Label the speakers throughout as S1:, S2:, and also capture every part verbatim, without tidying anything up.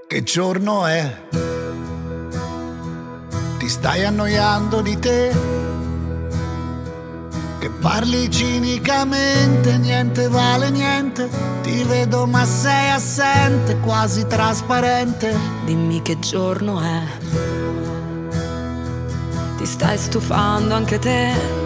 S1: Che giorno è? Ti stai annoiando di te? Che parli cinicamente, niente vale niente. Ti vedo ma sei assente, quasi trasparente.
S2: Dimmi che giorno è. Ti stai stufando anche te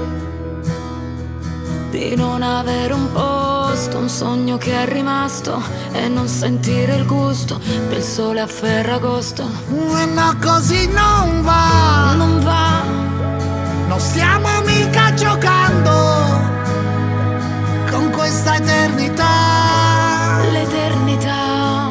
S2: di non avere un posto, un sogno che è rimasto e non sentire il gusto del sole a Ferragosto.
S1: No, così non va,
S2: non va.
S1: Non stiamo mica giocando con questa eternità.
S2: L'eternità.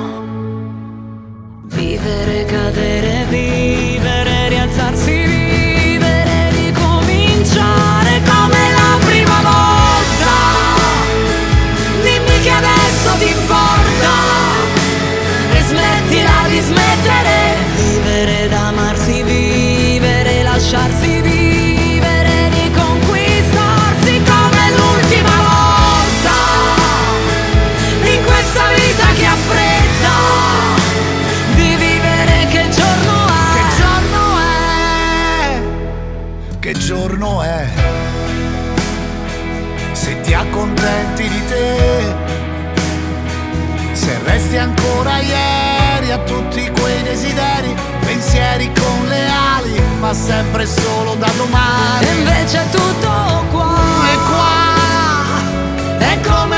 S2: Vivere, cadere, vivere, rialzarsi, vivere, ricominciare come la prima volta. Dimmi che adesso ti importa e smettila di smettere. Vivere, d'amarsi, vivere, lasciarsi vivere, riconquistarsi come l'ultima volta. In questa vita che ha fretta di vivere, che giorno è?
S1: Che giorno è? Che giorno è? Se ti accontenti di te, se resti ancora ieri a tutti quei desideri, pensieri con le ali, ma sempre solo da domani.
S2: E invece è tutto qua.
S1: E qua è come